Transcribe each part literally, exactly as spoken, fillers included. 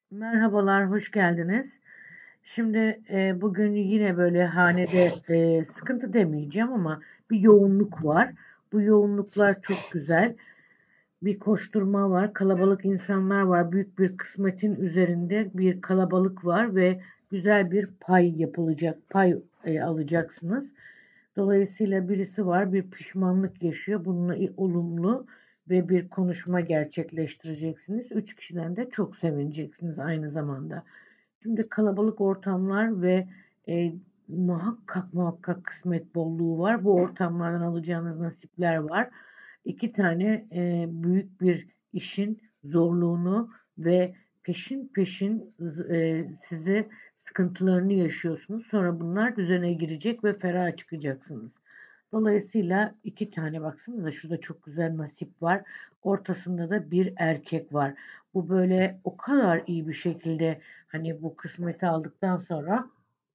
Merhabalar, hoş geldiniz. Şimdi e, bugün yine böyle hanede e, sıkıntı demeyeceğim ama bir yoğunluk var. Bu yoğunluklar çok güzel. Bir koşturma var, kalabalık insanlar var. Büyük bir kısmetin üzerinde bir kalabalık var ve güzel bir pay yapılacak, pay e, alacaksınız. Dolayısıyla birisi var, bir pişmanlık yaşıyor. Bununla i- olumlu ve bir konuşma gerçekleştireceksiniz. Üç kişiden de çok sevineceksiniz aynı zamanda. Şimdi kalabalık ortamlar ve e, muhakkak muhakkak kısmet bolluğu var. Bu ortamlardan alacağınız nasipler var. İki tane e, büyük bir işin zorluğunu ve peşin peşin e, size sıkıntılarını yaşıyorsunuz. Sonra bunlar düzene girecek ve ferah çıkacaksınız. Dolayısıyla iki tane baksanıza şurada çok güzel nasip var. Ortasında da bir erkek var. Bu böyle o kadar iyi bir şekilde hani bu kısmeti aldıktan sonra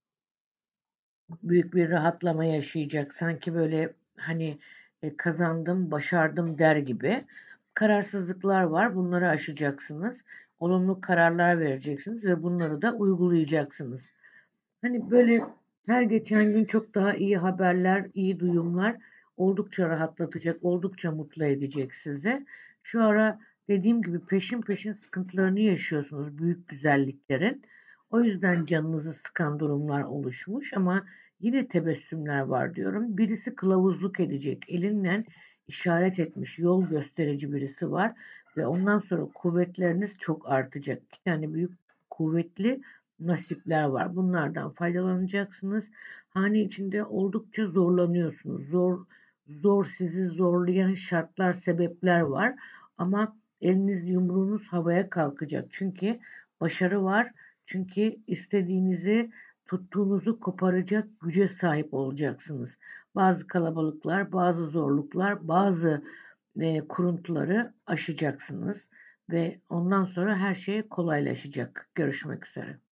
büyük bir rahatlama yaşayacak. Sanki böyle hani e, kazandım, başardım der gibi. Kararsızlıklar var. Bunları aşacaksınız. Olumlu kararlar vereceksiniz ve bunları da uygulayacaksınız. Hani böyle her geçen gün çok daha iyi haberler, iyi duyumlar oldukça rahatlatacak, oldukça mutlu edecek sizi. Şu ara dediğim gibi peşin peşin sıkıntılarını yaşıyorsunuz büyük güzelliklerin. O yüzden canınızı sıkan durumlar oluşmuş ama yine tebessümler var diyorum. Birisi kılavuzluk edecek, elinden işaret etmiş, yol gösterici birisi var ve ondan sonra kuvvetleriniz çok artacak. İki tane büyük kuvvetli nasipler var. Bunlardan faydalanacaksınız. Hane içinde oldukça zorlanıyorsunuz. Zor zor sizi zorlayan şartlar, sebepler var ama eliniz yumruğunuz havaya kalkacak. Çünkü başarı var. Çünkü istediğinizi tuttuğunuzu koparacak güce sahip olacaksınız. Bazı kalabalıklar, bazı zorluklar, bazı e, kuruntuları aşacaksınız ve ondan sonra her şey kolaylaşacak. Görüşmek üzere.